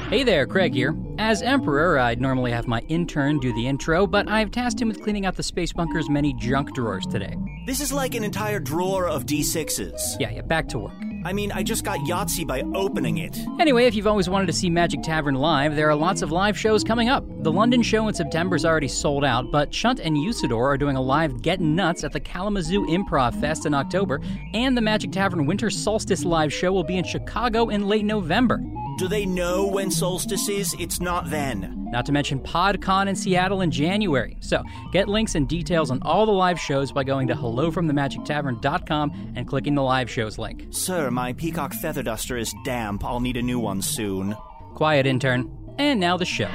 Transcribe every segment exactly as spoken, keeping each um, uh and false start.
Hey there, Craig here. As Emperor, I'd normally have my intern do the intro, but I've tasked him with cleaning out the Space Bunker's many junk drawers today. This is like an entire drawer of D sixes. Yeah, yeah, back to work. I mean, I just got Yahtzee by opening it. Anyway, if you've always wanted to see Magic Tavern live, there are lots of live shows coming up. The London show in September is already sold out, but Chunt and Usador are doing a live Gettin' Nuts at the Kalamazoo Improv Fest in October, and the Magic Tavern Winter Solstice live show will be in Chicago in late November. Do they know when solstice is? It's not then. Not to mention PodCon in Seattle in January. So, get links and details on all the live shows by going to hello from the magic tavern dot com and clicking the live shows link. Sir, my peacock feather duster is damp. I'll need a new one soon. Quiet, intern. And now the show.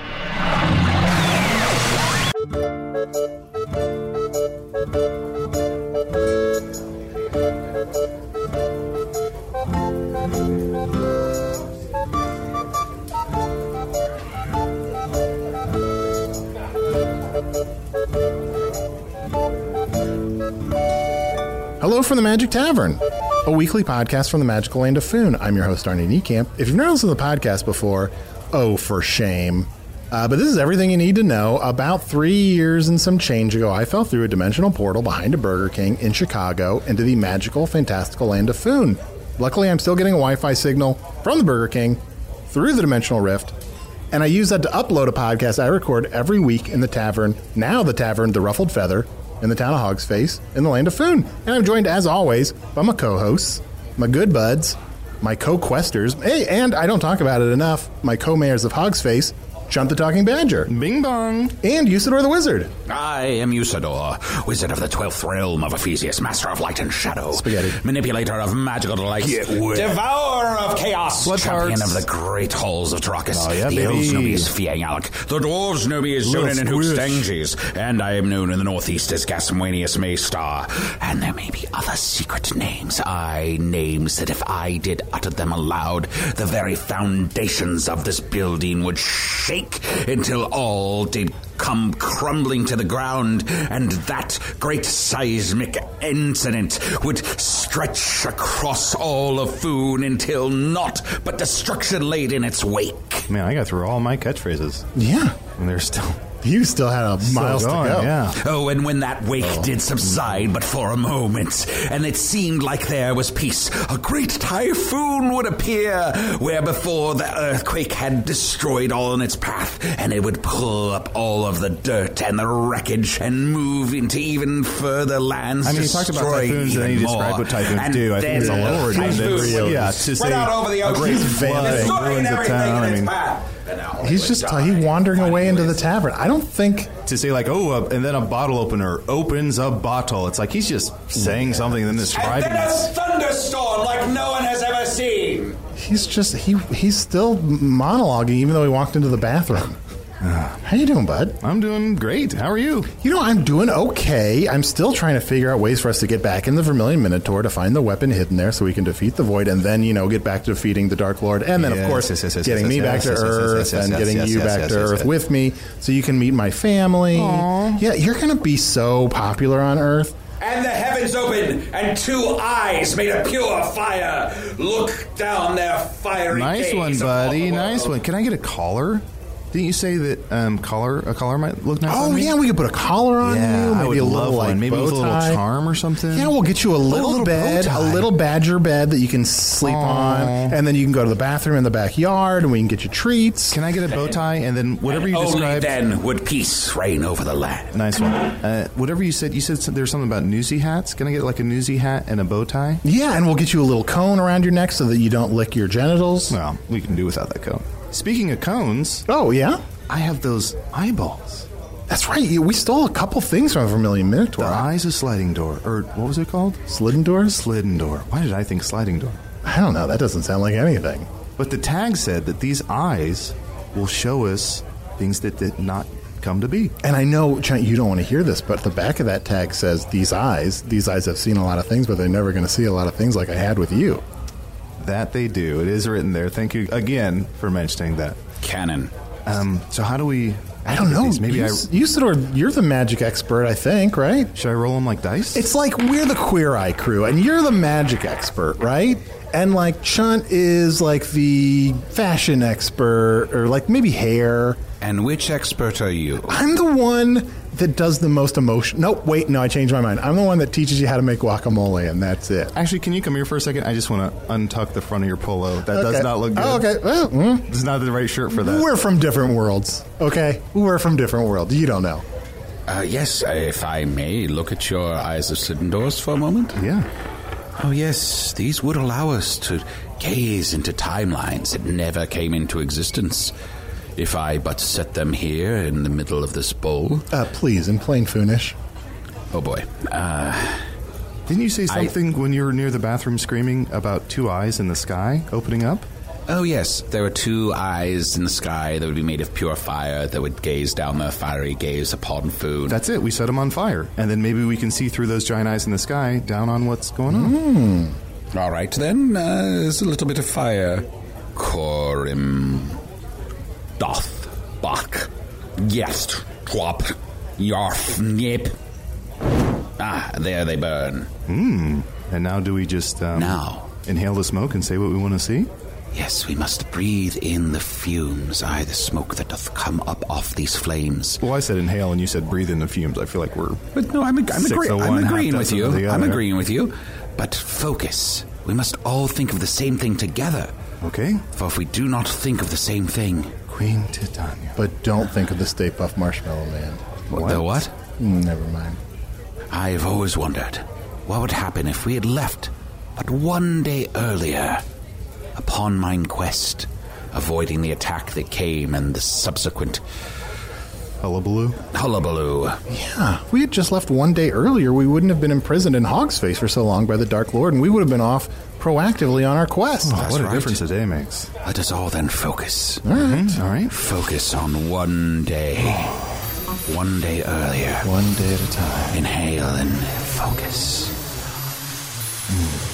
Hello from the Magic Tavern, a weekly podcast from the magical land of Foon. I'm your host, Arnie Niekamp. If you've never listened to the podcast before, oh, for shame. Uh, but this is everything you need to know. About three years and some change ago, I fell through a dimensional portal behind a Burger King in Chicago into the magical, fantastical land of Foon. Luckily, I'm still getting a Wi-Fi signal from the Burger King through the dimensional rift, and I use that to upload a podcast I record every week in the tavern, now the tavern, The Ruffled Feather, in the town of Hogsface, in the land of Foon. And I'm joined, as always, by my co-hosts, my good buds, my co-questers, hey, and I don't talk about it enough, my co-mayors of Hogsface, Chunt the Talking Badger. Bing bong. And Usador the Wizard. I am Usador, wizard of the twelfth realm of Ephesius, master of light and shadow. Spaghetti. Manipulator of magical delights. Devourer of chaos. Blood champion hearts. of the great halls of Trakus. Oh, yeah, the baby. elves know me as Fiangalk. The dwarves know me as Little Zonin and squish. Hookstanges. And I am known in the northeast as Gasmuenius Maystar. And there may be other secret names. I names that if I did utter them aloud, the very foundations of this building would shake until all did come crumbling to the ground, and that great seismic incident would stretch across all of Foon until naught but destruction laid in its wake. Man, I got through all my catchphrases. Yeah. And they're still... You still had a miles going, to go. Yeah. Oh, and when that wake Oh. did subside but for a moment, and it seemed like there was peace, a great typhoon would appear, where before the earthquake had destroyed all in its path, and it would pull up all of the dirt and the wreckage and move into even further lands. I mean, he talked about typhoons, and then he described what typhoons do. I think it's a little redundant. Yeah, to say a great flood ruins a town. I mean, He's just uh, he wandering away into the tavern. I don't think... to say like, oh, uh, and then a bottle opener opens a bottle. It's like he's just saying something and then describing And then a it. thunderstorm like no one has ever seen. He's just... he He's still monologuing even though he walked into the bathroom. How you doing, bud? I'm doing great. How are you? You know, I'm doing okay. I'm still trying to figure out ways for us to get back in the Vermilion Minotaur to find the weapon hidden there so we can defeat the Void and then, you know, get back to defeating the Dark Lord. And then, of Yes, course, yes, yes, yes, getting yes, me yes, back yes, to yes, yes, Earth yes, yes, and yes, getting yes, you yes, back yes, to yes, Earth yes. with me so you can meet my family. Aww. Yeah, you're going to be so popular on Earth. And the heavens opened, and two eyes made of pure fire look down their fiery Nice gaze one, upon buddy. the Nice world. one. Can I get a collar? Didn't you say that um, collar a collar might look nice Oh, on me? yeah, we could put a collar on Yeah, you. I Maybe would a little, love like, one. Maybe bow with a little tie. charm or something. Yeah, we'll get you a little, little bow bed, a tie. little badger bed that you can sleep Aw. on, and then you can go to the bathroom in the backyard, and we can get you treats. Can I get a bow tie and then whatever you Only described? then would peace reign over the land. Nice one. Uh, whatever you said, you said there's something about newsy hats. Can I get like a newsy hat and a bow tie? Yeah, and we'll get you a little cone around your neck so that you don't lick your genitals. Well, we can do without that cone. Speaking of cones, Oh, yeah? I have those eyeballs. That's right. you- We stole a couple things from Vermilion Minotaur. The eyes of sliding door, or what was it called? Slidden doors? Slidden door. Why did I think sliding door? I don't know. That doesn't sound like anything. But the tag said that these eyes will show us things that did not come to be. And I know, Chunt, you don't want to hear this, but the back of that tag says, these eyes, these eyes have seen a lot of things, but they're never going to see a lot of things like I had with you. That they do. It is written there. Thank you again for mentioning that. Canon. Um, so how do we... I don't know. These? Maybe you, I... Usador, you're the magic expert, I think, right? Should I roll them like dice? It's like we're the Queer Eye crew, and you're the magic expert, right? And, like, Chunt is, like, the fashion expert, or, like, maybe hair. And which expert are you? I'm the one that does the most emotion. Nope, wait, no, I changed my mind. I'm the one that teaches you how to make guacamole, and that's it. Actually, can you come here for a second? I just want to untuck the front of your polo. That okay. does not look good. Oh, okay. Well, mm. This is not the right shirt for that. We're from different worlds, okay? We're from different worlds. You don't know. Uh, yes, if I may look at your eyes of slidden doors for a moment. Yeah. Oh, yes, these would allow us to gaze into timelines that never came into existence. If I but set them here in the middle of this bowl. Uh, please, in plain Foonish. Oh, boy. Uh, Didn't you say something I, when you were near the bathroom screaming about two eyes in the sky opening up? Oh, yes. There were two eyes in the sky that would be made of pure fire that would gaze down their fiery gaze upon food. That's it. We set them on fire. And then maybe we can see through those giant eyes in the sky down on what's going on. Mm. All right, then. Uh, there's a little bit of fire. Corim. Doth. Bach. Yes. Twop. Yarf. Nip. Ah, there they burn. Hmm. And now do we just... Um, now. Inhale the smoke and say what we want to see? Yes, we must breathe in the fumes, aye, the smoke that doth come up off these flames. Well, I said inhale, and you said breathe in the fumes. I feel like we're... But no, I'm, I'm, agree- one, I'm agreeing with you. I'm agreeing with you. But focus. We must all think of the same thing together. Okay. For if we do not think of the same thing... Queen Titania. But don't think of the Stay Puft Marshmallow Man. What? The what? Mm, never mind. I've always wondered, what would happen if we had left but one day earlier... upon mine quest, avoiding the attack that came and the subsequent hullabaloo. Hullabaloo. Yeah, if we had just left one day earlier, we wouldn't have been imprisoned in Hog's Face for so long by the Dark Lord, and we would have been off proactively on our quest. Oh, what a right. difference a day makes. Let us all then focus. All right. Mm-hmm. All right. Focus on one day. One day earlier. One day at a time. Inhale and focus. Mm.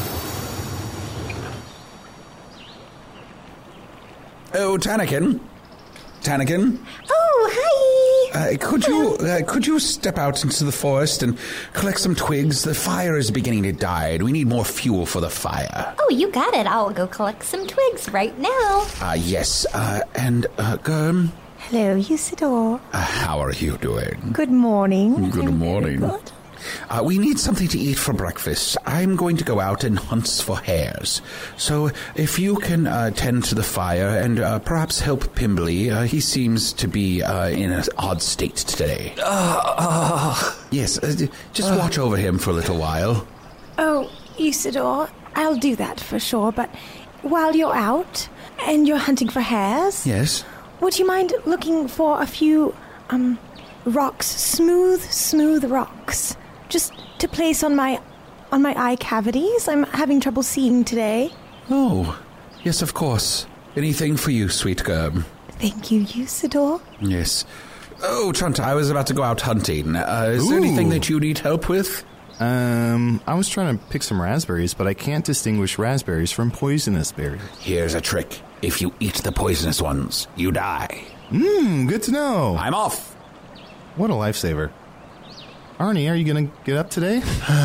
Oh, Tanakin. Tanakin. Oh, hi. Uh, could you uh, could you step out into the forest and collect some twigs? The fire is beginning to die. We need more fuel for the fire. Oh, you got it. I'll go collect some twigs right now. Ah, uh, yes. Uh, and, uh, Germ? Hello, Usador. Uh, how are you doing? Good morning. Good I'm morning. very good. Uh, we need something to eat for breakfast. I'm going to go out and hunt for hares. So if you can uh, tend to the fire and uh, perhaps help Pimbly, uh, he seems to be uh, in an odd state today. Uh, uh, yes, uh, just uh, watch over him for a little while. Oh, Usador, I'll do that for sure, but while you're out and you're hunting for hares... Yes? Would you mind looking for a few, um, rocks, smooth, smooth rocks? Just to place on my on my eye cavities. I'm having trouble seeing today. Oh, yes, of course. Anything for you, sweet Germ. Thank you, Usador. Yes. Oh, Chunt, I was about to go out hunting. Uh, is Ooh. there anything that you need help with? Um, I was trying to pick some raspberries, but I can't distinguish raspberries from poisonous berries. Here's a trick. If you eat the poisonous ones, you die. Mmm, good to know. I'm off. What a lifesaver. Arnie, are you going to get up today?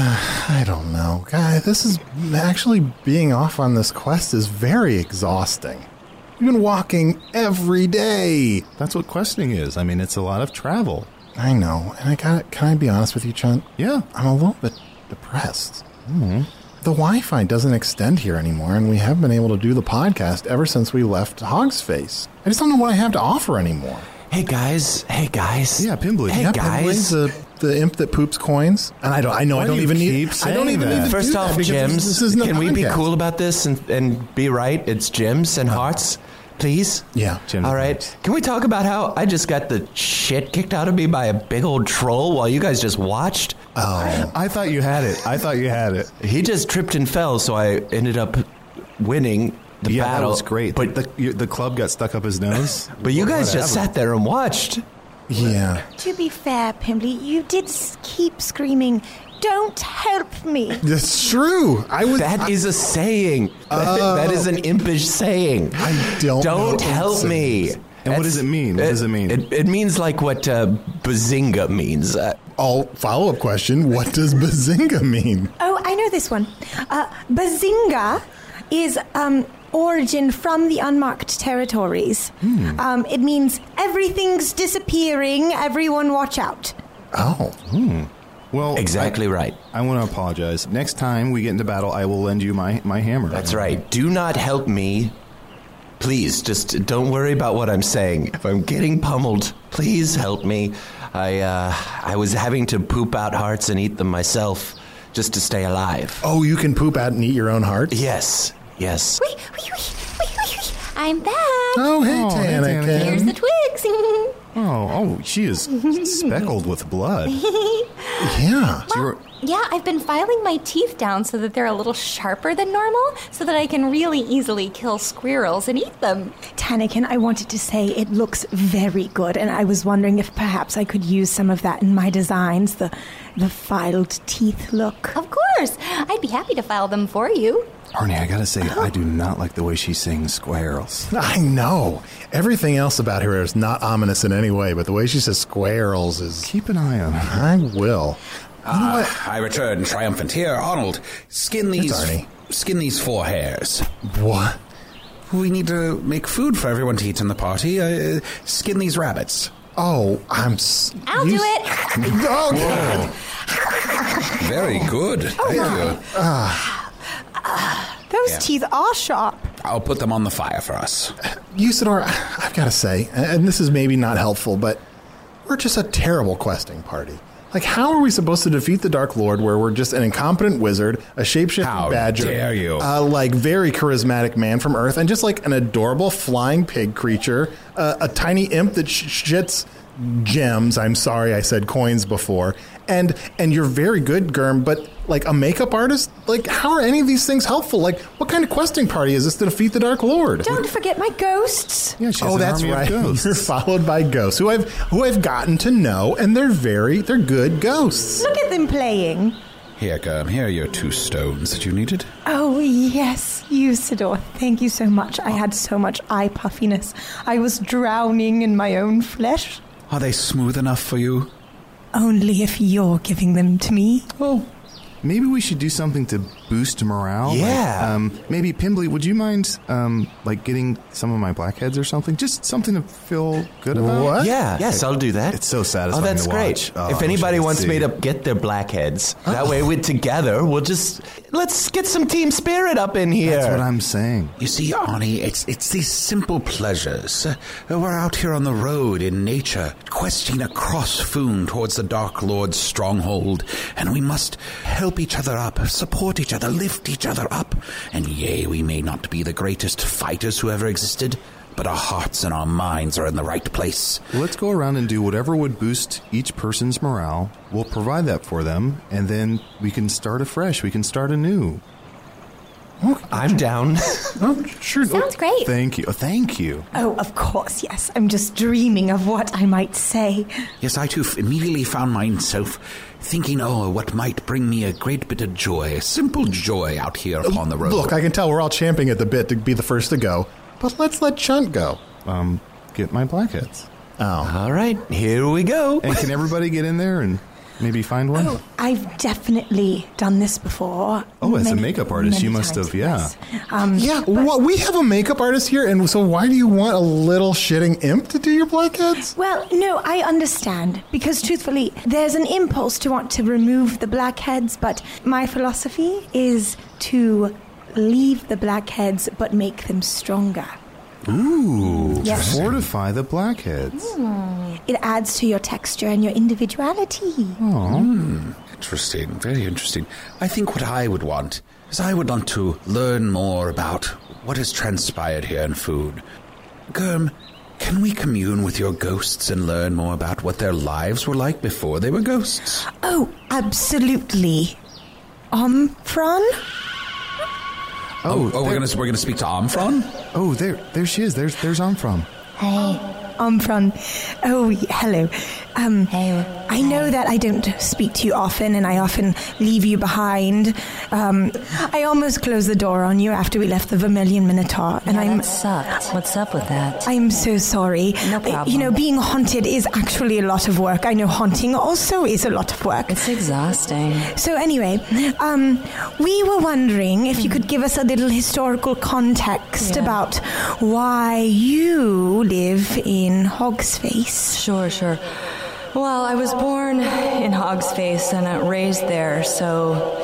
I don't know. Guy, this is... Actually, being off on this quest is very exhausting. We've been walking every day. That's what questing is. I mean, it's a lot of travel. I know. And I got Can I be honest with you, Chunt? Yeah. I'm a little bit depressed. Mm-hmm. The Wi-Fi doesn't extend here anymore, and we haven't been able to do the podcast ever since we left Hog's Face. I just don't know what I have to offer anymore. Hey, guys. Hey, guys. Yeah, Pimbly. Hey, yeah, guys. The, the imp that poops coins. And I don't. I know. Why I don't do even need. I don't even that? need to First do off, that Jims. This, this isn't can a we be podcast. cool about this and, and be right? It's Jims and Hearts, please. Yeah, Jims. All right. Can we talk about how I just got the shit kicked out of me by a big old troll while you guys just watched? Oh, I thought you had it. I thought you had it. He just tripped and fell, so I ended up winning the yeah, battle. that was great. But the, the, the club got stuck up his nose. But you guys Whatever. just sat there and watched. yeah. To be fair, Pimbly, you did s- keep screaming, "Don't help me." That's true. I was. That I, is a saying. Oh. That is an impish saying. I don't. Don't know help me. And what does it mean? What it, does it mean? It, it means like what uh, bazinga means. Uh, All follow up question: what does bazinga mean? Oh, I know this one. Uh, bazinga is um, origin from the unmarked territories. Hmm. Um, it means everything's disappearing. Everyone watch out. Oh. Hmm. Well, exactly I, right. I want to apologize. Next time we get into battle, I will lend you my, my hammer. That's right. Do not help me. Please, just don't worry about what I'm saying. If I'm getting pummeled, please help me. I uh, I was having to poop out hearts and eat them myself just to stay alive. Oh, you can poop out and eat your own heart? Yes, yes. Wee, wee, wee, wee, wee, wee. I'm back. Oh, hey, Oh, hey, Tanakin. Tanakin. Here's the twigs. Oh, oh, she is speckled with blood. Yeah. So you were- Yeah, I've been filing my teeth down so that they're a little sharper than normal, so that I can really easily kill squirrels and eat them. Tanakin, I wanted to say it looks very good, and I was wondering if perhaps I could use some of that in my designs, the the filed teeth look. Of course. I'd be happy to file them for you. Arnie, I gotta say, I do not like the way she sings squirrels. I know. Everything else about her is not ominous in any way, but the way she says squirrels is... Keep an eye on her. I will. Uh, I return triumphant. Here, Arnold, skin these, Arnie. skin these four hares. What? We need to make food for everyone to eat in the party. Uh, skin these rabbits. Oh, I'm... S- I'll you do it. Oh, God. Very good. Thank you. Those Yeah. teeth are sharp. I'll put them on the fire for us. Usador, I've got to say, and this is maybe not helpful, but we're just a terrible questing party. Like, how are we supposed to defeat the Dark Lord where we're just an incompetent wizard, a shapeshifting How badger, dare you. Uh, like very charismatic man from Earth, and just like an adorable flying pig creature, uh, a tiny imp that sh- shits gems. I'm sorry, I said coins before. And and you're very good, Germ, but like a makeup artist, like how are any of these things helpful? Like, what kind of questing party is this to defeat the Dark Lord? Don't forget my ghosts. Yeah, she has Oh, an that's army right. of ghosts. You're followed by ghosts who I've who I've gotten to know, and they're very they're good ghosts. Look at them playing. Here, Germ, here are your two stones that you needed. Oh, yes, Usador. Thank you so much. I had so much eye puffiness. I was drowning in my own flesh. Are they smooth enough for you? Only if you're giving them to me. Oh, maybe we should do something to boost morale. Yeah. Like, um, maybe Pimbly, would you mind, um, like getting some of my blackheads or something? Just something to feel good about. What? Yeah, yes, I'll do that. It's so satisfying. Oh, that's to great. watch. Oh, if I wish anybody I could wants see. me to get their blackheads, that way we together we'll just let's get some team spirit up in here. That's what I'm saying. You see, Arnie, it's it's these simple pleasures. Uh, we're out here on the road in nature, questing across Foon towards the Dark Lord's stronghold, and we must help each other up, support each other, lift each other up. And yea, we may not be the greatest fighters who ever existed, but our hearts and our minds are in the right place. Let's go around and do whatever would boost each person's morale. We'll provide that for them, and then we can start afresh. We can start anew. I'm down. Oh, sure. Sounds great. Thank you. Oh, thank you. Oh, of course, yes. I'm just dreaming of what I might say. Yes, I too f- immediately found myself thinking, oh, what might bring me a great bit of joy, a simple joy out here upon the road. Look, I can tell we're all champing at the bit to be the first to go, but let's let Chunt go. Um, get my blackheads. Oh. All right, here we go. And can everybody get in there and maybe find one? Oh, I've definitely done this before. Oh, as a Many- makeup artist, you many must times, have, yeah. yes. Um, Yeah, but- well, we have a makeup artist here, and so why do you want a little shitting imp to do your blackheads? Well, no, I understand. Because truthfully, there's an impulse to want to remove the blackheads, but my philosophy is to leave the blackheads but make them stronger. Ooh, Yes. fortify the blackheads. It adds to your texture and your individuality. Hmm, interesting, very interesting. I think what I would want is I would want to learn more about what has transpired here in Food. Germ, can we commune with your ghosts and learn more about what their lives were like before they were ghosts? Oh, absolutely. Omphron? Oh, oh, we're gonna we're gonna speak to Omphron? Oh, there, there she is. There's, there's Omphron. Hey. Omphron. Oh, hello. Um, Hey. I know that I don't speak to you often, and I often leave you behind. Um, I almost closed the door on you after we left the Vermilion Minotaur, and yeah, I'm that sucked. What's up with that? I'm so sorry. No problem. You know, being haunted is actually a lot of work. I know haunting also is a lot of work. It's exhausting. So anyway, um, we were wondering if you could give us a little historical context Yeah. about why you live in Hogsface. Sure, sure. Well, I was born in Hogsface and uh, raised there, so...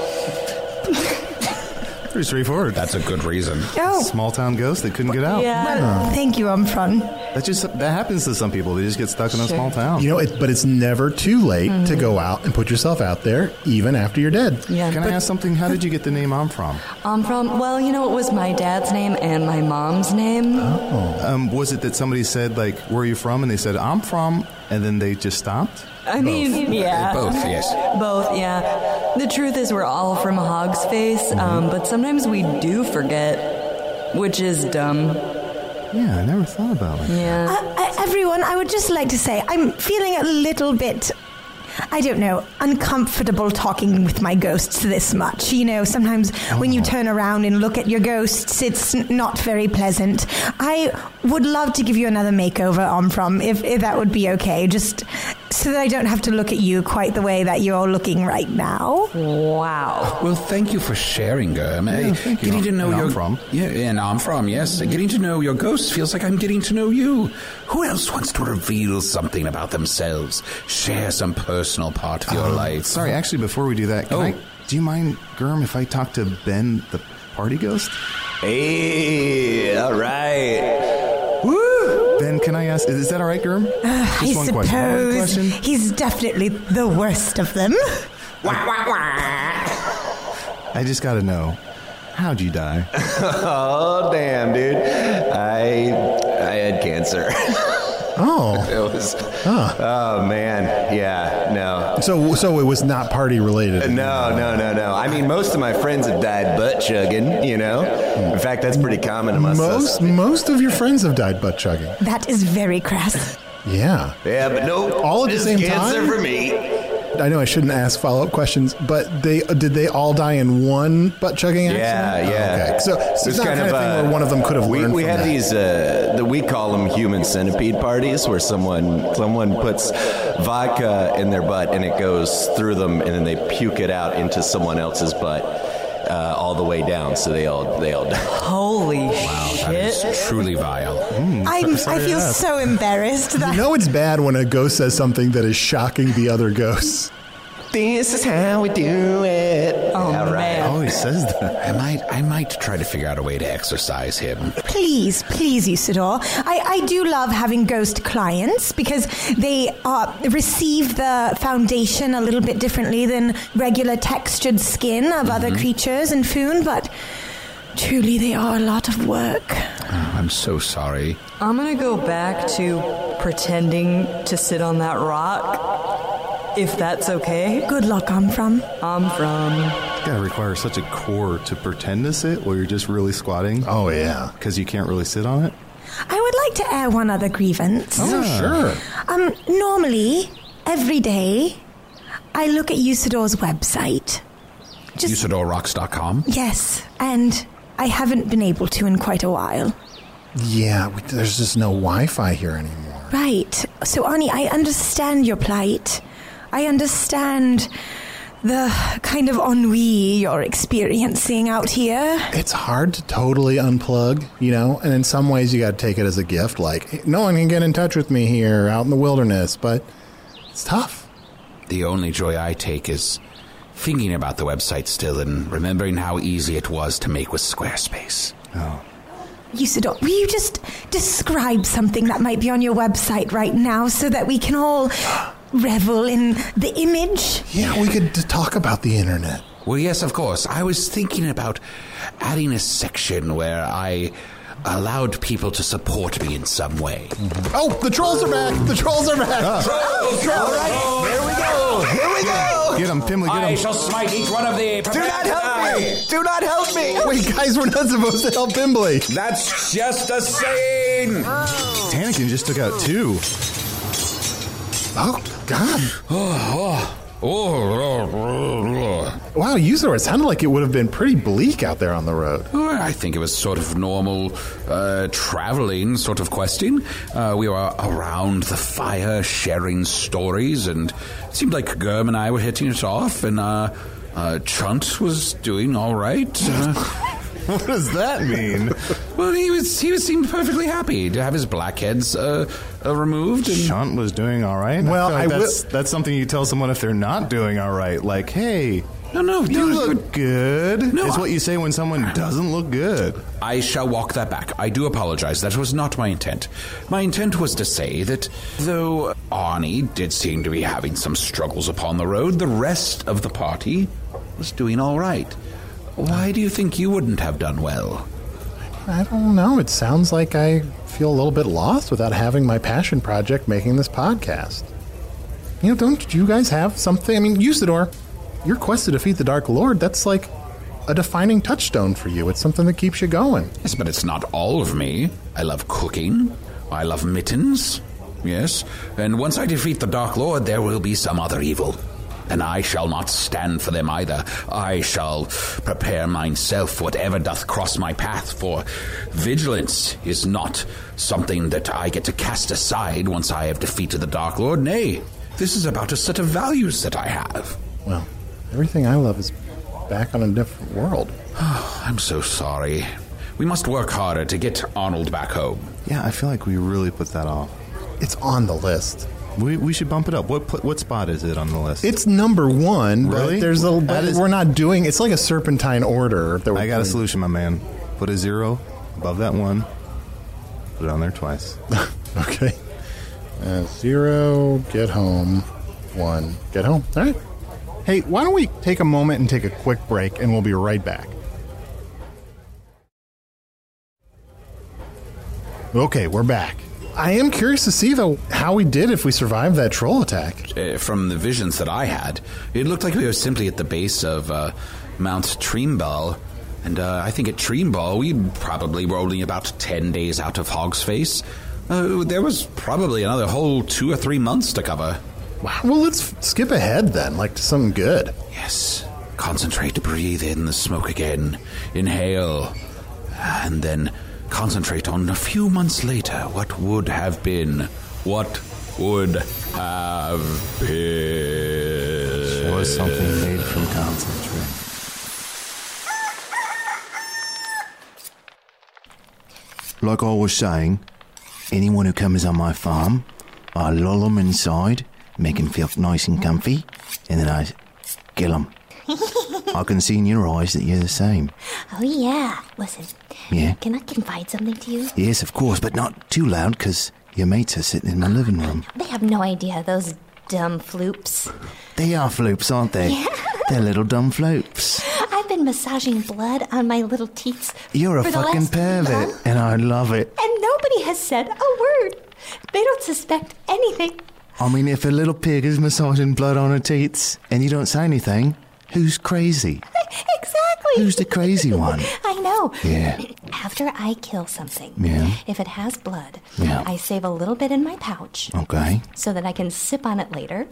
Pretty straightforward. That's a good reason. Oh, Small town ghost that couldn't get out. Yeah. well, thank you, Omfron. That just that happens to some people. They just get stuck in a Sure. small town. You know, it, but it's never too late Mm-hmm. to go out and put yourself out there, even after you're dead. Yeah. Can I ask something? How did you get the name I'm from? I'm from, well, you know, it was my dad's name and my mom's name. Um, was it that somebody said, like, where are you from? And they said, I'm from, and then they just stopped? I mean, yeah. Both, yes. Both, yeah. The truth is we're all from Hogsface, um, but sometimes we do forget, which is dumb. Yeah, I never thought about it. Yeah. Uh, uh, everyone, I would just like to say I'm feeling a little bit, I don't know, uncomfortable talking with my ghosts this much. You know, sometimes when you turn around and look at your ghosts, it's n- not very pleasant. I would love to give you another makeover, Omfrom, if, if that would be okay, just so that I don't have to look at you quite the way that you're looking right now. Wow. Well, thank you for sharing, Germ. Yeah, Uh, thank you. Getting to know And your I'm from. Yeah, and I'm from. Yes, getting to know your ghost feels like I'm getting to know you. Who else wants to reveal something about themselves? Share some personal part of your life. Sorry, actually, before we do that, can Oh. I, do you mind, Germ, if I talk to Ben, the party ghost? Hey, all right. Woo! Ben, can I ask, is that all right, Germ? Just I one question. One suppose question. he's definitely the worst of them. I just got to know, how'd you die? Oh, damn, dude. I I had cancer. Oh, It was. Oh man. Yeah. No. so so it was not party related. No, no, no, no. I mean, most of my friends have died butt chugging, you know? In fact, that's pretty common amongst Most us. most of your friends have died butt chugging. That is very crass. Yeah, Yeah, but no. All at the it's same cancer time? for me. I know I shouldn't ask follow up questions, but they did they all die in one butt chugging accident? Yeah, yeah. Oh, okay, so, so it's There's not kind kind of of, thing uh, where one of them could have We, learned we from have that. these, uh, the, we call them human centipede parties, where someone someone puts vodka in their butt and it goes through them, and then they puke it out into someone else's butt, uh, all the way down. So they all they all die. Holy Wow, that shit. is truly vile. I'm, sorry I to feel ask. so embarrassed that You know it's bad when a ghost says something that is shocking the other ghosts. This is how we do it. Oh, All right. man. Oh, he says that. I might, I might try to figure out a way to exorcise him. please, please, Usador. I, I do love having ghost clients because they uh, receive the foundation a little bit differently than regular textured skin of other creatures and Foon, but truly they are a lot of work. Oh, I'm so sorry. I'm gonna go back to pretending to sit on that rock, if that's okay. Good luck, Omfrom. I'm from. It's got to require such a core to pretend to sit while you're just really squatting. Oh yeah. Because you can't really sit on it. I would like to air one other grievance. Oh sure. Um, normally, every day, I look at Usador's website. Just Usador Rocks dot com? yes, and I haven't been able to in quite a while. Yeah, we, there's just no Wi-Fi here anymore. Right. So, Ani, I understand your plight. I understand the kind of ennui you're experiencing out here. It's hard to totally unplug, you know, and in some ways you got to take it as a gift. Like, no one can get in touch with me here out in the wilderness, but it's tough. The only joy I take is thinking about the website still and remembering how easy it was to make with Squarespace. Oh. Usador, will you just describe something that might be on your website right now so that we can all revel in the image? Yeah, we could t- talk about the internet. Well, yes, of course. I was thinking about adding a section where I allowed people to support me in some way. Oh, the trolls are back! The trolls are back! All right, here we go. Here we go. Get him, Pimley, get I him. shall smite each one of thee. Do not help me. Do not help me. Wait, guys, we're not supposed to help Bimbley. That's just a saying. Tanakin just took out two. Oh, God. Oh, oh, oh. Wow, Usador, it sounded like it would have been pretty bleak out there on the road. Oh, I think it was sort of normal uh, traveling sort of questing. Uh, we were around the fire sharing stories, and it seemed like Germ and I were hitting it off, and uh, uh, Chunt was doing all right. Uh, What does that mean? Well, he was he was seemed perfectly happy to have his blackheads uh, uh, removed. And Chunt was doing all right. Well, I feel like I that's, will- that's something you tell someone if they're not doing all right. Like, hey, no, no, you no, look good. No, It's I- what you say when someone doesn't look good. I shall walk that back. I do apologize. That was not my intent. My intent was to say that though Arnie did seem to be having some struggles upon the road, the rest of the party was doing all right. Why do you think you wouldn't have done well? I don't know. It sounds like I feel a little bit lost without having my passion project making this podcast. You know, don't you guys have something? I mean, Usador, your quest to defeat the Dark Lord, that's like a defining touchstone for you. It's something that keeps you going. Yes, but it's not all of me. I love cooking. I love mittens. Yes. And once I defeat the Dark Lord, there will be some other evil. And I shall not stand for them either. I shall prepare myself whatever doth cross my path, for vigilance is not something that I get to cast aside once I have defeated the Dark Lord. Nay, this is about a set of values that I have. Well, everything I love is back on a different world. I'm so sorry. We must work harder to get Arnold back home. Yeah, I feel like we really put that off. It's on the list. We we should bump it up. What what spot is it on the list? It's number one. Really? But there's a. But is- we're not doing. It's like a serpentine order. That we're I got a doing. solution, my man. Put a zero above that one. Put it on there twice. Okay. Uh, zero. Get home. One. Get home. All right. Hey, why don't we take a moment and take a quick break, and we'll be right back. Okay, we're back. I am curious to see, though, how we did if we survived that troll attack. Uh, from the visions that I had, it looked like we were simply at the base of uh, Mount Treemball. And uh, I think at Treemball, we probably were only about ten days out of Hog's Face. Uh, there was probably another whole two or three months to cover. Wow. Well, let's skip ahead then, like to something good. Yes. Concentrate to breathe in the smoke again. Inhale. And then concentrate on a few months later what would have been. What would have been. Was something made from concentrate. Like I was saying, anyone who comes on my farm, I lull them inside, make them feel nice and comfy, and then I kill them. I can see in your eyes that you're the same. Oh, yeah. Listen. Yeah? Can I confide something to you? Yes, of course, but not too loud, because your mates are sitting in my living room. They have no idea, those dumb floops. They are floops, aren't they? Yeah. They're little dumb floops. I've been massaging blood on my little teats. You're a for the fucking last pervert, month, and I love it. and nobody has said a word. They don't suspect anything. I mean, if a little pig is massaging blood on her teats, and you don't say anything, who's crazy? Exactly. Who's the crazy one? I know. Yeah. After I kill something, Yeah. if it has blood, Yeah. I save a little bit in my pouch Okay. so that I can sip on it later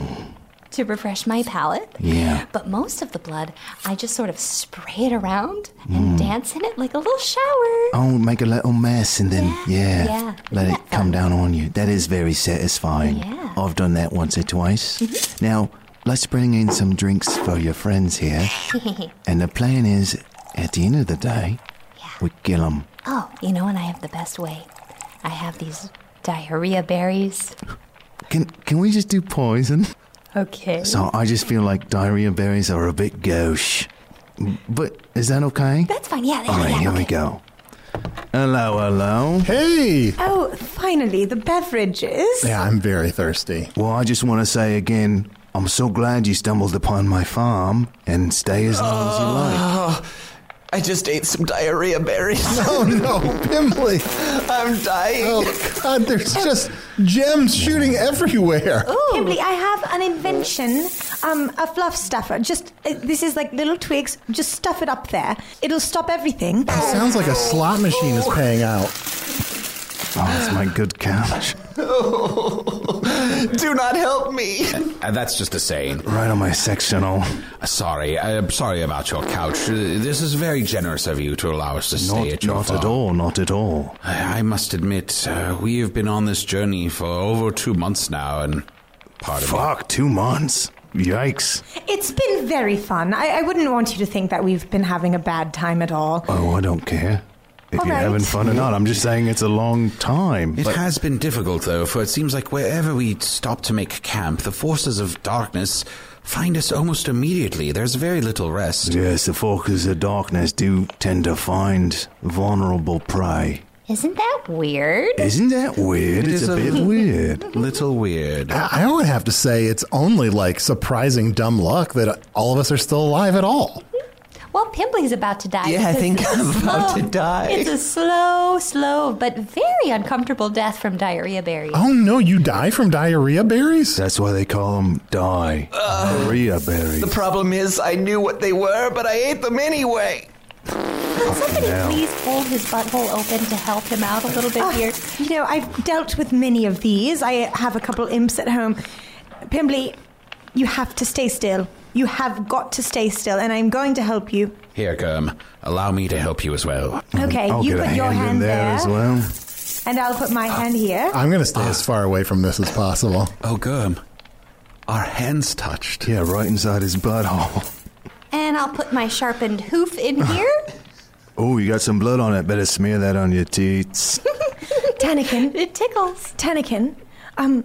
to refresh my palate. Yeah. But most of the blood, I just sort of spray it around and dance in it like a little shower. Oh, make a little mess and then, Yeah, yeah, yeah. let Isn't it that come fun? down on you. That is very satisfying. Yeah. I've done that once or twice. Now, let's bring in some drinks for your friends here. And the plan is, at the end of the day, we kill them. Oh, you know, and I have the best way. I have these diarrhea berries. Can, can we just do poison? Okay. So I just feel like diarrhea berries are a bit gauche. But is that okay? That's fine. Yeah, yeah, All right, yeah, here okay. we go. Hello, hello. Hey! Oh, finally, the beverages. Yeah, I'm very thirsty. Well, I just want to say again, I'm so glad you stumbled upon my farm, and stay as long as you like. Oh, I just ate some diarrhea berries. Oh, no, Pimley. I'm dying. Oh, God, there's just gems shooting everywhere. Pimley, I have an invention, um, a fluff stuffer. Just, uh, this is like little twigs. Just stuff it up there. It'll stop everything. It sounds like a slot machine is paying out. Oh, that's my good cash. Do not help me. Uh, that's just a saying. Right on my sectional. Uh, sorry, I'm sorry about your couch. Uh, this is very generous of you to allow us to stay Not, at your not farm. at all, not at all. I, I must admit, uh, we have been on this journey for over two months now, and pardon me. Fuck, two months? Yikes. It's been very fun. I, I wouldn't want you to think that we've been having a bad time at all. Oh, I don't care. If All you're right. having fun or not, I'm just saying it's a long time. It But has been difficult, though, for it seems like wherever we stop to make camp, the forces of darkness find us almost immediately. There's very little rest. yes, the forces of darkness do tend to find vulnerable prey. Isn't that weird? Isn't that weird? It It's is a a bit weird. Little weird. I I would have to say it's only like surprising dumb luck that all of us are still alive at all. Well, Pimbly's about to die. Yeah, I because think it's a I'm about slow- to die. It's a slow, slow, but very uncomfortable death from diarrhea berries. Oh no, you die from diarrhea berries? That's why they call them die. Maria berries. The problem is, I knew what they were, but I ate them anyway. Can somebody hell. please hold his butthole open to help him out a little bit here? You know, I've dealt with many of these. I have a couple imps at home. Pimbly, you have to stay still. You have got to stay still, and I'm going to help you. Here, Gurm. Allow me to help you as well. Okay, I'll you get a put your hand hand in there, there, as well. and I'll put my hand here. I'm going to stay as far away from this as possible. Oh, Gurm. Our hands touched. Yeah, right inside his butthole. And I'll put my sharpened hoof in here. Oh, you got some blood on it. Better smear that on your teats. Tannikin, It tickles. Tannikin, um,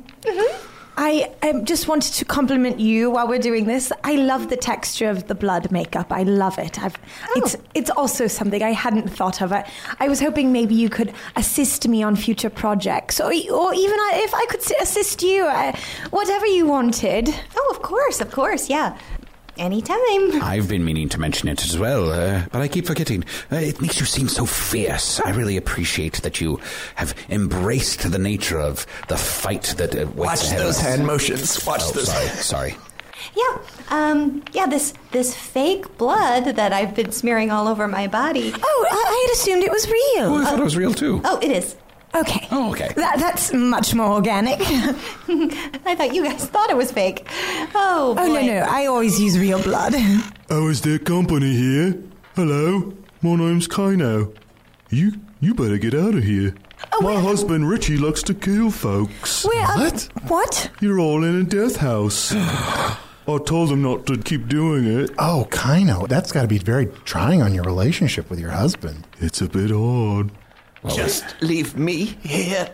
I, I just wanted to compliment you while we're doing this. I love the texture of the blood makeup. I love it. I've, It's it's also something I hadn't thought of. I, I was hoping maybe you could assist me on future projects, or, or even I- if I could s- assist you, uh, whatever you wanted. Oh, of course, of course, yeah. Anytime. I've been meaning to mention it as well, uh, but I keep forgetting. Uh, it makes you seem so fierce. I really appreciate that you have embraced the nature of the fight that uh, waits Watch ahead those of us. hand motions. Watch Oh, those. sorry, sorry. Yeah, um, yeah, this this fake blood that I've been smearing all over my body. Oh, I, I had assumed it was real. Oh, I thought it was real, too. Oh, it is. Okay. Oh, okay. That, that's much more organic. I thought you guys thought it was fake. Oh, boy. Oh, no, no. I always use real blood. Oh, is there company here? Hello, my name's Kano. You you better get out of here. Oh, My wait. husband Richie likes to kill folks. Where, um, What? What? You're all in a death house. I told him not to keep doing it. Oh, Kino, that's got to be very trying on your relationship with your husband. It's a bit hard. Just leave me here.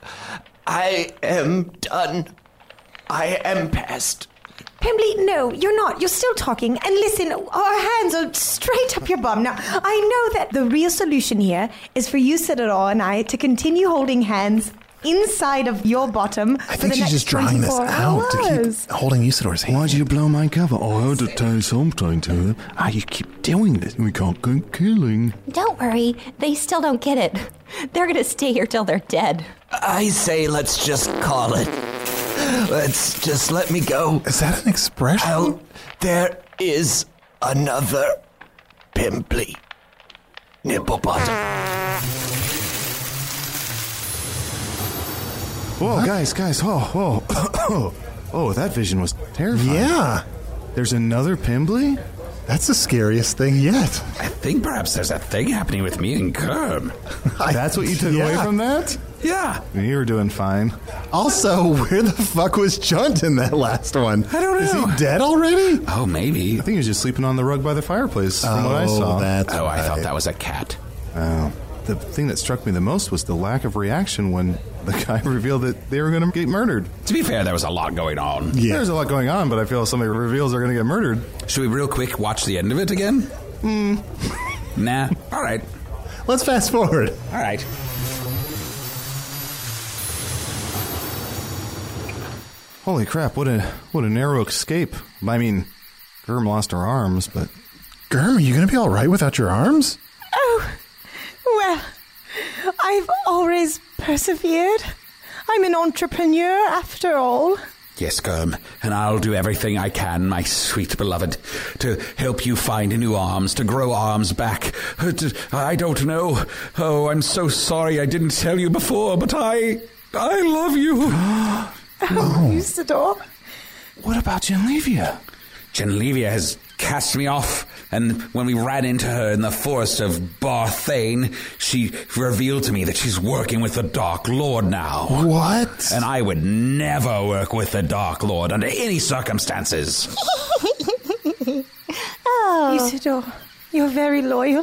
I am done. I am past. Pimbly, no, you're not. You're still talking. And listen, our hands are straight up your bum. Now, I know that the real solution here is for you, Citadel, and I to continue holding hands inside of your bottom I for think the she's next just drawing this twenty-four out to hours. keep holding Usador's hand. Why'd you blow my cover? I had to tell something to them. Ah, you keep doing this. We can't go killing. Don't worry, they still don't get it. They're gonna stay here till they're dead. I say let's just call it. Let's just let me go. Is that an expression? I'll, there is another Pimply Nibblebottom. Whoa, guys, guys, whoa, whoa. Oh, that vision was terrifying. Yeah, There's another Pimbly? that's the scariest thing yet. I think perhaps there's a thing happening with me and Gurm. That's what you took away Yeah. from that? Yeah. You were doing fine. Also, where the fuck was Chunt in that last one? I don't Is know. he dead already? Oh, maybe. I think he was just sleeping on the rug by the fireplace, from what I Oh, saw. that's Oh, I thought right. that was a cat. Oh. The thing that struck me the most was the lack of reaction when the guy revealed that they were going to get murdered. To be fair, there was a lot going on. Yeah. There's a lot going on, but I feel if somebody reveals they're going to get murdered. Should we real quick watch the end of it again? Hmm. Nah. All right. Let's fast forward. All right. Holy crap, what a what a narrow escape. I mean, Gurm lost her arms, but... Gurm, are you going to be all right without your arms? Oh, well, I've always persevered. I'm an entrepreneur after all. Yes, Gurm, and I'll do everything I can, my sweet beloved, to help you find new arms, to grow arms back. Uh, to- I don't know. Oh, I'm so sorry I didn't tell you before, but I... I love you. Oh, Usador. What about Genlevia? Genlevia has cast me off, and when we ran into her in the forest of Barthane, she revealed to me that she's working with the Dark Lord now. What? And I would never work with the Dark Lord under any circumstances. Oh. Usador, you're very loyal.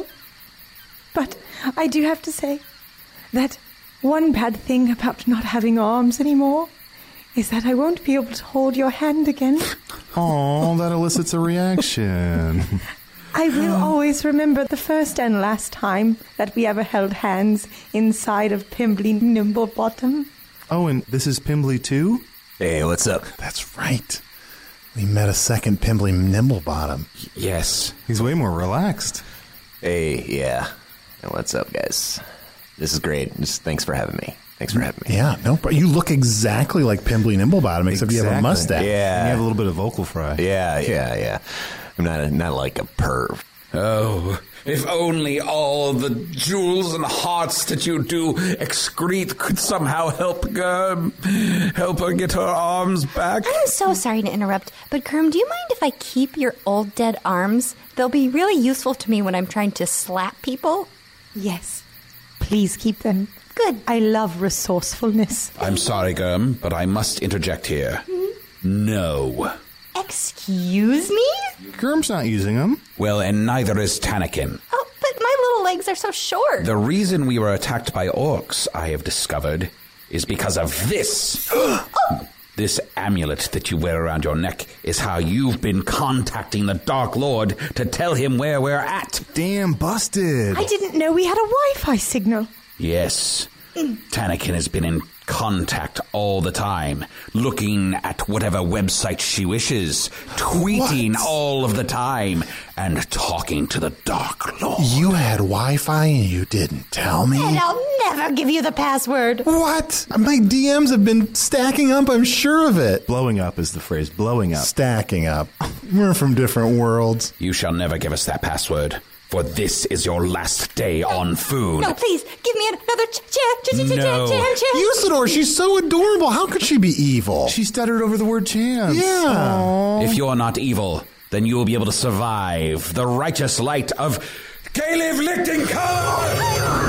But I do have to say that one bad thing about not having arms anymore is that I won't be able to hold your hand again. Oh, that elicits a reaction. I will always remember the first and last time that we ever held hands inside of Pimbly Nimblebottom. Oh, and this is Pimbly too? Hey, what's up? That's right. We met a second Pimbly Nimblebottom. Yes. He's way more relaxed. Hey, yeah. And what's up, guys? This is great. Just thanks for having me. Thanks for having me. Yeah, no, but you look exactly like Pimbly Nimblebottom, except you have a mustache. Yeah. And you have a little bit of vocal fry. Yeah, yeah, yeah. I'm not a, not like a perv. Oh, if only all the jewels and hearts that you do excrete could somehow help um, help her get her arms back. I'm so sorry to interrupt, but Kerm, do you mind if I keep your old dead arms? They'll be really useful to me when I'm trying to slap people. Yes. Please keep them. Good. I love resourcefulness. I'm sorry, Germ, but I must interject here. Mm-hmm. No. Excuse me? Germ's not using them. Well, and neither is Tanakin. Oh, but my little legs are so short. The reason we were attacked by orcs, I have discovered, is because of this. Oh. This amulet that you wear around your neck is how you've been contacting the Dark Lord to tell him where we're at. Damn, busted. I didn't know we had a Wi-Fi signal. Yes. Tanakin has been in contact all the time, looking at whatever website she wishes, tweeting what? all of the time, and talking to the Dark Lord. You had Wi-Fi and you didn't tell me? And I'll never give you the password. What? My D Ms have been stacking up, I'm sure of it. Blowing up is the phrase, blowing up. Stacking up. We're from different worlds. You shall never give us that password. For this is your last day no, on food. No, please, give me another ch- ch- ch- no. ch- ch- ch- Usador, she's so adorable. How could she be evil? She stuttered over the word chance. Yeah. Aww. If you're not evil, then you will be able to survive the righteous light of Caleb Lichtenkamp!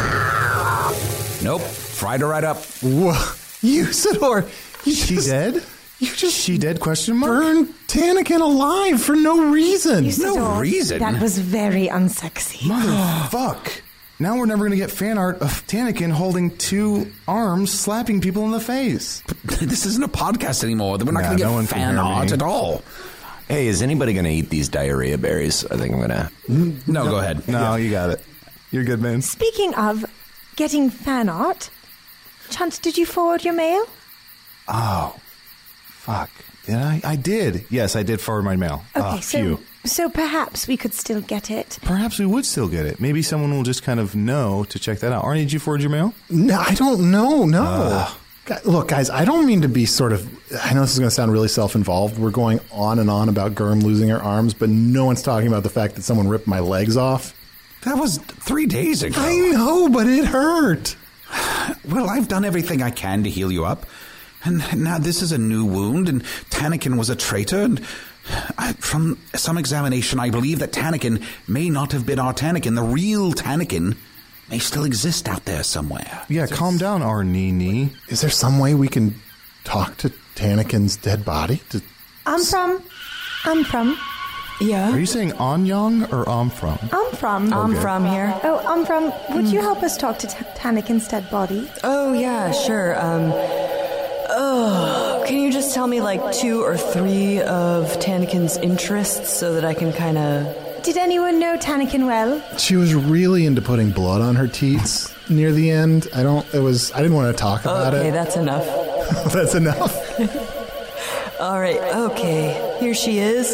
Nope. Fried her right up. Whoa. Usador, you she just, dead? You just she dead? Question mark. Burned Tanakin alive for no reason. Usador, no reason. That was very unsexy. Motherfuck. Now we're never going to get fan art of Tanakin holding two arms, slapping people in the face. This isn't a podcast anymore. We're not Nah, going to get no fan art at all. Hey, is anybody going to eat these diarrhea berries? I think I'm going to... No, no, go ahead. No, you got it. You're good, man. Speaking of getting fan art, Chunt, did you forward your mail? Oh, fuck. Did I? I did. Yes, I did forward my mail. Okay, uh, so, phew. so perhaps we could still get it. Perhaps we would still get it. Maybe someone will just kind of know to check that out. Arnie, did you forward your mail? No, I don't know. No. Uh, Look, guys, I don't mean to be sort of... I know this is going to sound really self-involved. We're going on and on about Germ losing her arms, but no one's talking about the fact that someone ripped my legs off. That was three days ago. I know, but it hurt. Well, I've done everything I can to heal you up. And now this is a new wound, and Tanakin was a traitor, and I, from some examination, I believe that Tanakin may not have been our Tanakin. The real Tanakin may still exist out there somewhere. Yeah, Just, calm down, Arnie. Is there some way we can talk to Tanakin's dead body? To... I'm from... I'm from... Yeah? Are you saying Anyang or I'm from? I'm from. I'm okay. from here. Oh, I'm from... Would mm. you help us talk to T- Tanakin's dead body? Oh, yeah, sure. Um... Oh, can you just tell me like two or three of Tanakin's interests so that I can kind of... Did anyone know Tanakin well? She was really into putting blood on her teats near the end. I don't... It was... I didn't want to talk about okay, it. Okay, that's enough. That's enough? All right, okay. Here she is.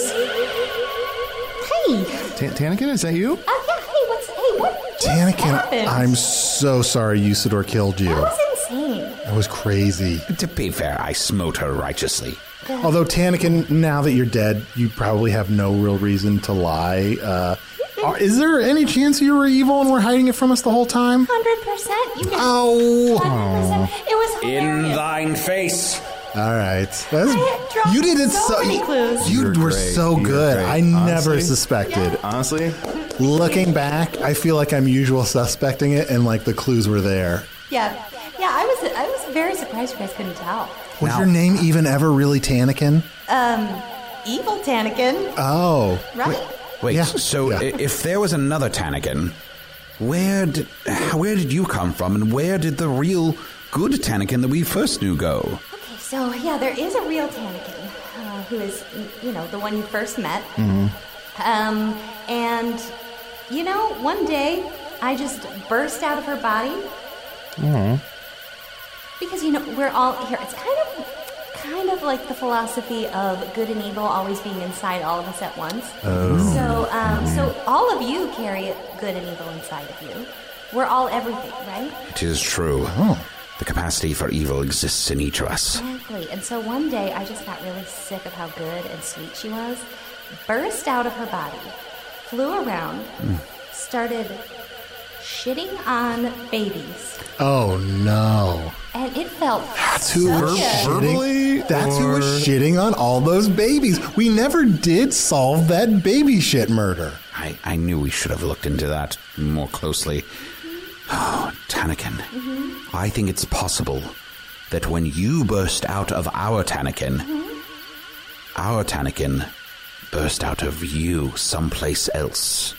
Hey. T- Tanakin, is that you? Oh, yeah, hey, what's... Hey, what Tanakin, happened? I'm so sorry Usador killed you. That was insane. That was crazy. To be fair, I smote her righteously. Although, Tanakin, now that you're dead, you probably have no real reason to lie. Uh, are, is there any chance you were evil and were hiding it from us the whole time? one hundred percent. You can... Oh. one hundred percent. It was hilarious. In thine face. All right. That's, I dropped you did it so so. many clues. You You were were great. so You were good. great. I never Honestly? suspected. Honestly, Looking back, I feel like I'm usual suspecting it, and like the clues were there. Yeah, yeah. I was I was very surprised you guys couldn't tell. Was Now- your name even ever really Tanakin? Um, evil Tanakin, Oh, right? Wait, Yeah. so Yeah. i- if there was another Tanakin, where did where did you come from, and where did the real good Tanakin that we first knew go? Okay, so yeah, there is a real Tanakin uh, who is, you know, the one you first met. Mm-hmm. Um, and you know, one day I just burst out of her body. Mm-hmm. Because you know we're all here. It's kind of, kind of like the philosophy of good and evil always being inside all of us at once. Oh. So, um, so all of you carry good and evil inside of you. We're all everything, right? It is true. Oh. The capacity for evil exists in each of us. Exactly. And so one day I just got really sick of how good and sweet she was, burst out of her body, flew around, started shitting on babies, Oh no. and it felt That's who so was good. shitting. That's who was shitting on all those babies. We never did solve that baby shit murder. I, I knew we should have looked into that more closely. Oh, Tanakin. I think it's possible that when you burst out of our Tanakin, our Tanakin burst out of you someplace else.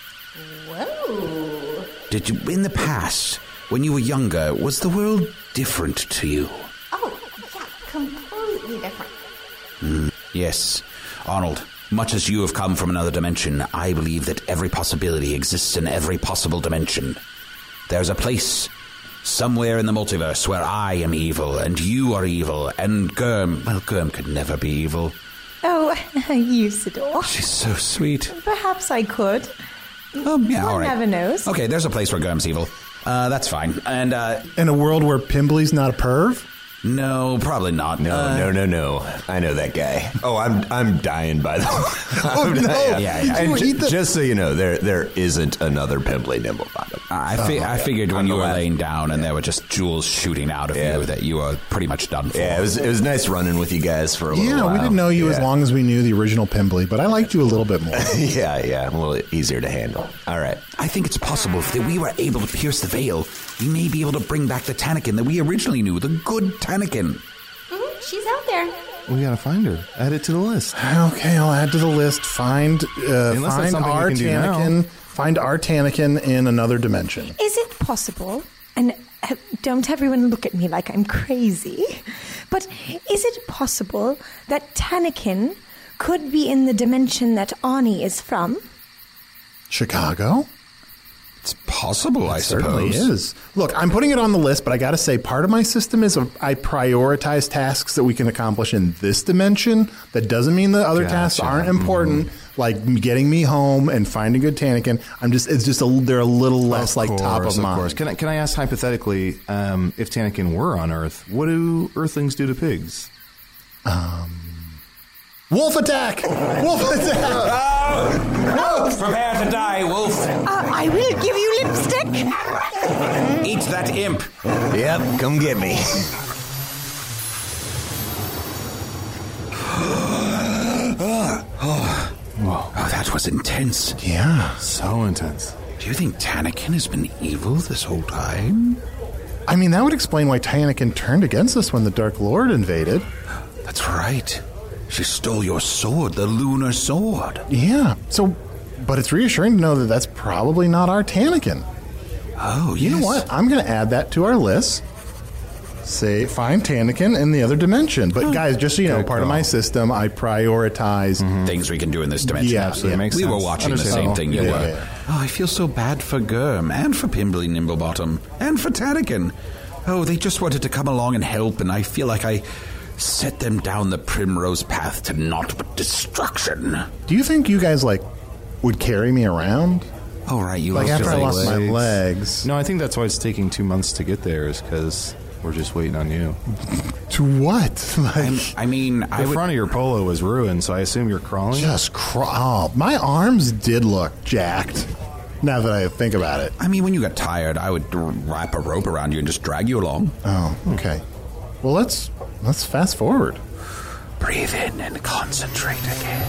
Whoa. Did you, in the past, when you were younger, was the world different to you? Oh, yeah, completely different. Yes. Arnold, much as you have come from another dimension, I believe that every possibility exists in every possible dimension. There's a place somewhere in the multiverse where I am evil, and you are evil, and Germ, well, Germ could never be evil. Oh, Usador. She's so sweet. Perhaps I could. Um, yeah, One all right. never knows. Okay, there's a place where Germ's evil. Uh, that's fine. And, uh, In a world where Pimbly's not a perv? no, probably not. No, Uh, no, no, no. I know that guy. Oh, I'm I'm dying, by the way. Oh, no. Yeah, Did yeah. you And ju- eat the- just so you know, there there isn't another Pimbly Nimblebottom. I, fi- I figured when I'm you the were last- laying down and there were just jewels shooting out of Yeah. you that you were pretty much done for. Yeah, it was it was nice running with you guys for a little Yeah, while. we didn't know you as Yeah. long as we knew the original Pimbly, but I liked you a little bit more. Yeah, yeah, a little easier to handle. All right. I think it's possible if that we were able to pierce the veil, we may be able to bring back the Tanakin that we originally knew, the good Tanakin. hmm She's out there. we gotta find her. Add it to the list. Okay, I'll add to the list. Find, uh, Unless that's find something we our can do now. Tanakin. Find our Tanakin in another dimension. Is it possible, and uh, don't everyone look at me like I'm crazy, but is it possible that Tanakin could be in the dimension that Arnie is from? Chicago? It's possible, I Certainly suppose. is. Look, I'm putting it on the list, but I got to say, part of my system is I prioritize tasks that we can accomplish in this dimension. That doesn't mean the other tasks Gotcha. aren't important, like getting me home and finding good Tanakin. I'm just, it's just a, they're a little less like top of mind. course. Can I, can I ask hypothetically, um, if Tanakin were on Earth, what do Earthlings do to pigs? Wolf attack! Wolf attack! Prepare to die, wolf. Uh, I will give you lipstick. Eat that imp. Yep, come get me. Oh, that was intense. Yeah. So intense. Do you think Tanakin has been evil this whole time? I mean, that would explain why Tanakin turned against us when the Dark Lord invaded. That's right. She stole your sword, the lunar sword. Yeah. So, but it's reassuring to know that that's probably not our Tanakin. Oh, You yes. know what? I'm going to add that to our list. Say, find Tanakin in the other dimension. But guys, just so you know, Good part of call. my system, I prioritize. Things we can do in this dimension. Yeah, Absolutely yeah. makes we sense. were watching the same Understandable. thing you Yeah, were. yeah, yeah. Oh, I feel so bad for Germ and for Pimbly Nimblebottom and for Tanakin. Oh, they just wanted to come along and help, and I feel like I set them down the primrose path to naught but destruction. Do you think you guys like would carry me around? Oh, right, you Like lost after your I legs. lost my legs. No, I think that's why it's taking two months to get there, is because we're just waiting on you. To what? Like, I mean, The I would, front of your polo was ruined, so I assume you're crawling. just crawl. Oh, my arms did look jacked. Now that I think about it. I mean, when you got tired, I would wrap a rope around you and just drag you along. Oh, okay. Well, let's let's fast forward. Breathe in and concentrate again.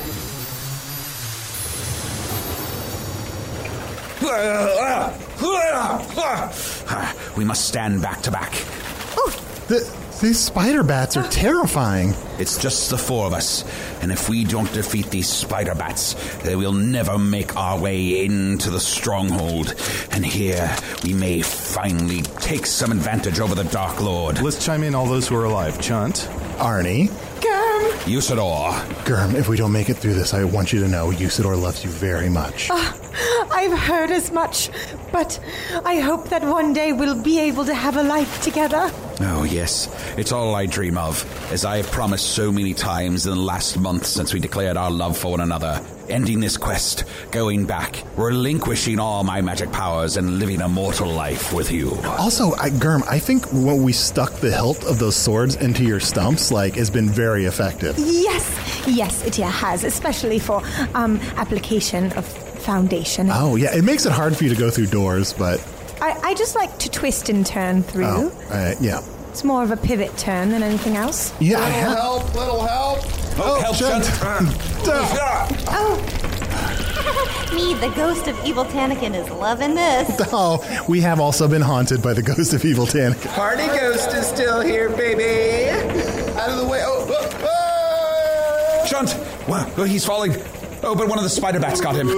We must stand back to back. The, these spider bats are terrifying. It's just the four of us, and if we don't defeat these spider bats, they will never make our way into the stronghold. And here we may finally take some advantage over the Dark Lord. Let's chime in all those who are alive. Chunt. Arnie. Gurm. Usador. Gurm, if we don't make it through this, I want you to know Usador loves you very much. Uh, I've heard as much, but I hope that one day we'll be able to have a life together. Oh, yes. It's all I dream of, as I have promised so many times in the last month since we declared our love for one another. Ending this quest, going back, relinquishing all my magic powers, and living a mortal life with you. Also, I, Gurm, I think when we stuck the hilt of those swords into your stumps, like, has been very effective. Yes, yes, it has, especially for um, application of foundation. Oh, yeah, it makes it hard for you to go through doors, but... I, I just like to twist and turn through. Oh, uh, yeah. It's more of a pivot turn than anything else. Yeah, little I have... help, little help. Oh, help, Chunt. Oh. Me, the ghost of Evil Tannikin, is loving this. Oh, we have also been haunted by the ghost of Evil Tannikin. Party Ghost is still here, baby. Out of the way. Oh, oh, oh. Chunt! Wow, oh, he's falling. Oh, but one of the spider bats got him.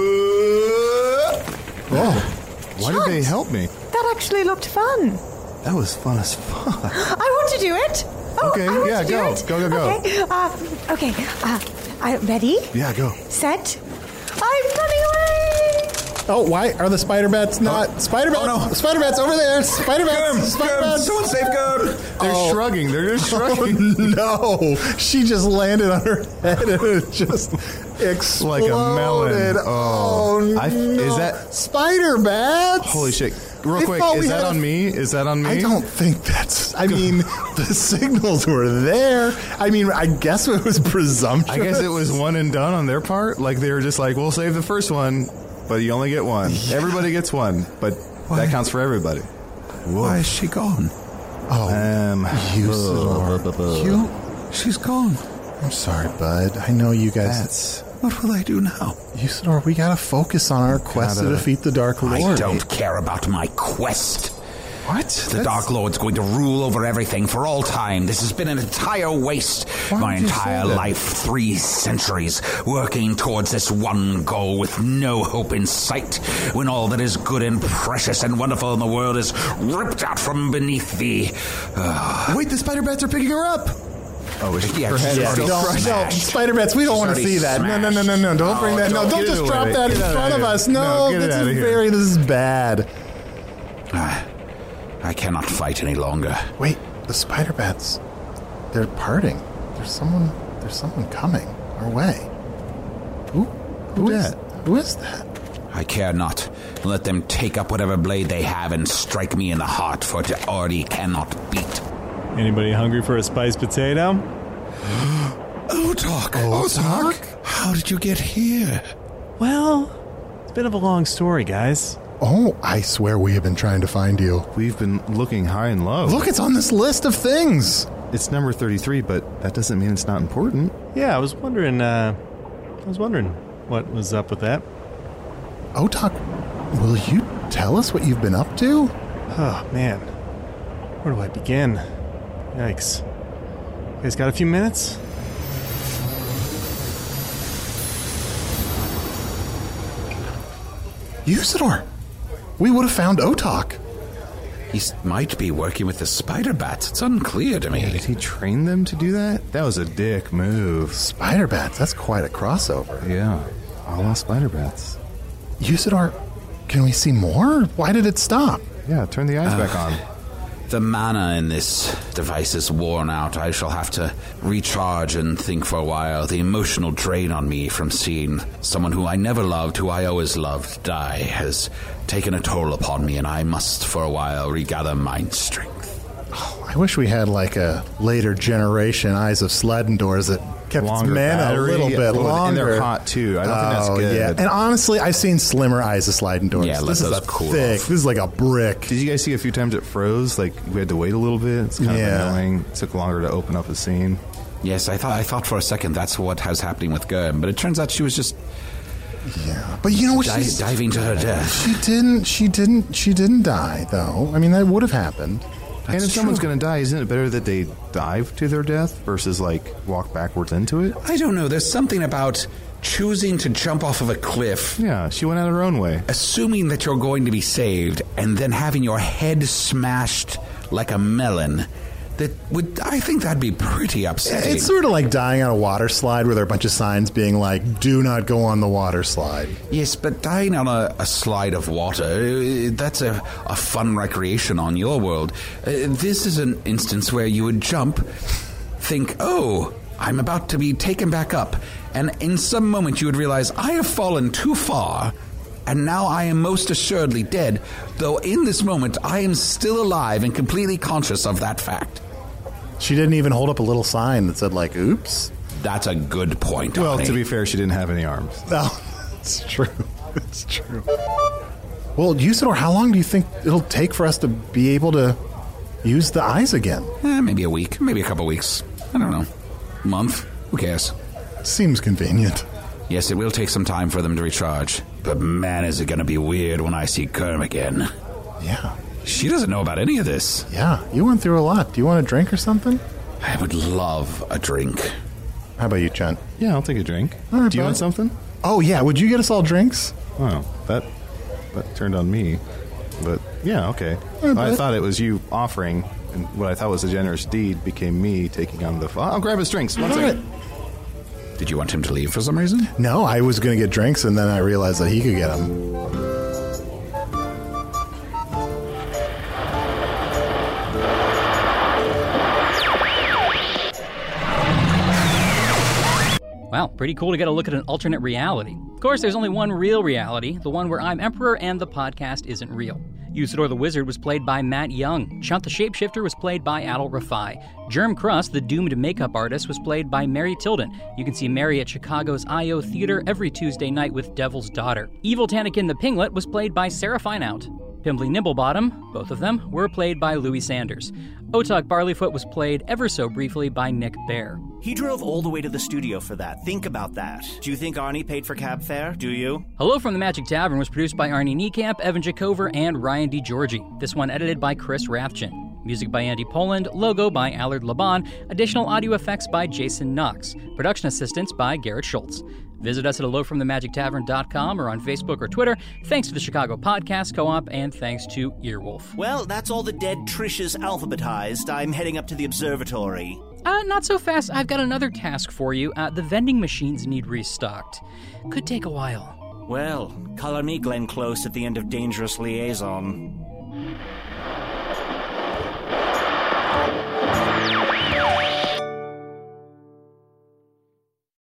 Oh. Why Chunt, did they help me? That actually looked fun. That was fun as fuck. I want to do it. Oh, Okay, I want yeah, to do go. it. Go, go, go. Okay, uh, okay. Uh, uh, ready? Yeah, go. Set. I'm running away. Oh, why are the spider bats not... Oh. Spider bats! Oh, no. Spider bats over there! Spider bats! Gurm, Spider Gurm, bats! someone save Gurm! They're Oh. shrugging. They're just shrugging. Oh, no! She just landed on her head and it just exploded. Like a melon. Oh, Oh. no. I- is that- Spider bats? Holy shit. Real I quick, thought we is had that a- on me? Is that on me? I don't think that's... I mean, the signals were there. I mean, I guess it was presumptuous. I guess it was one and done on their part. Like, they were just like, we'll save the first one, but you only get one. Yeah. Everybody gets one, but Why? that counts for everybody. Whoa. Why is she gone? Oh, um, Usador. You? She's gone. I'm sorry, bud. I know you guys... That's... What will I do now? Usador, we gotta focus on our quest Gotta- to defeat the Dark Lord. I don't care about my quest. What? The Dark Lord's going to rule over everything for all time. This has been an entire waste. Why My would you entire say that? life, three centuries, working towards this one goal with no hope in sight, when all that is good and precious and wonderful in the world is ripped out from beneath thee. Uh, Wait, the spider bats are picking her up. Oh, is yeah, her head she's already already No, no, smashed. Spider Bats, we don't want to already see that. No, no, no, no, no. Don't Oh, bring that. No, don't don't get just it drop away. that Get in it out front of of here. us. No, No, get it this out is of here. very, this is bad. Uh, I cannot fight any longer. Wait, the Spider Bats, they're parting. There's someone, there's someone coming our way. Who? Who Who's is that? Who is that? I care not. Let them take up whatever blade they have and strike me in the heart, for it already cannot beat. Anybody hungry for a spiced potato? Otok! Otok? How did you get here? Well, it's a bit of a long story, guys. Oh, I swear we have been trying to find you. We've been looking high and low. Look, it's on this list of things. It's number thirty-three, but that doesn't mean it's not important. Yeah, I was wondering, uh, I was wondering what was up with that. Otok, will you tell us what you've been up to? Oh, man. Where do I begin? Yikes. You guys got a few minutes? Usador, we would have found Otok. He might be working with the spider bats. It's unclear to me. Yeah, did he train them to do that? That was a dick move. Spider Bats, that's quite a crossover. Yeah, a la spider bats. Usador, can we see more? Why did it stop? Yeah, turn the eyes Uh, back on. The mana in this device is worn out. I shall have to recharge and think for a while. The emotional drain on me from seeing someone who I never loved, who I always loved, die has taken a toll upon me, and I must for a while regather mind strength. Oh, I wish we had like a later generation Eyes of Sledendors that kept its Longer mana battery, a little bit well, longer. and they're hot, too. I don't think that's Oh, good. Yeah. And honestly, I've seen slimmer eyes of sliding doors. Yeah, let this is those a cool thick. off. This is like a brick. Did you guys see a few times it froze? Like, we had to wait a little bit. It's kind Yeah. of annoying. It took longer to open up a scene. Yes, I thought I thought for a second that's what was happening with Gurm, but it turns out she was just yeah. But you know what? Di- She's- diving to her death. She didn't. She didn't. She didn't die, though. I mean, that would have happened. and if someone's going to die, isn't it better that they dive to their death versus, like, walk backwards into it? I don't know. There's something about choosing to jump off of a cliff. Yeah, she went out her own way. Assuming that you're going to be saved and then having your head smashed like a melon. That would, I think that'd be pretty upsetting. It's sort of like dying on a water slide where there are a bunch of signs being like, do not go on the water slide. Yes, but dying on a, a slide of water, uh, that's a, a fun recreation on your world. Uh, this is an instance where you would jump, think, oh, I'm about to be taken back up, and in some moment you would realize, I have fallen too far, and now I am most assuredly dead, though in this moment I am still alive and completely conscious of that fact. She didn't even hold up a little sign that said, like, oops. That's a good point, Well, Arnie. to be fair, she didn't have any arms. No, it's true. It's true. Well, Usador, how long do you think it'll take for us to be able to use the eyes again? Eh, maybe a week, maybe a couple weeks. I don't know. Month? Who cares? Seems convenient. Yes, it will take some time for them to recharge. But man, is it going to be weird when I see Kerm again. Yeah. She doesn't know about any of this. Yeah, you went through a lot. Do you want a drink or something? I would love a drink. How about you, Chunt? Yeah, I'll take a drink. All right, Do you bud. want something? Oh, yeah. Would you get us all drinks? Oh, that that turned on me. But, yeah, okay. All right, I bud. thought it was you offering, and what I thought was a generous deed became me taking on the... I'll grab his drinks. One All second. right. Did you want him to leave for some reason? No, I was going to get drinks, and then I realized that he could get them. Wow, pretty cool to get a look at an alternate reality. Of course, there's only one real reality, the one where I'm Emperor and the podcast isn't real. Usador the Wizard was played by Matt Young. Chunt the Shapeshifter was played by Adal Rafai. Germ Crust, the doomed makeup artist, was played by Mary Tilden. You can see Mary at Chicago's I O Theater every Tuesday night with Devil's Daughter. Evil Tanakin the Pinglet was played by Sarah Fineout. Pimbly Nimblebottom, both of them, were played by Louis Sanders. Otak Barleyfoot was played ever so briefly by Nick Bear. He drove all the way to the studio for that. Think about that. Do you think Arnie paid for cab fare? Do you? Hello from the Magic Tavern was produced by Arnie Niekamp, Evan Jacover, and Ryan DiGiorgi. This one edited by Chris Rathjen. Music by Andy Poland, logo by Allard Laban, additional audio effects by Jason Knox, production assistance by Garrett Schultz. Visit us at hello from the magic tavern dot com or on Facebook or Twitter. Thanks to the Chicago Podcast Co-op, and thanks to Earwolf. Well, that's all the dead Trishas alphabetized. I'm heading up to the observatory. Uh, not so fast. I've got another task for you. Uh, the vending machines need restocked. Could take a while. Well, color me Glenn Close at the end of Dangerous Liaison.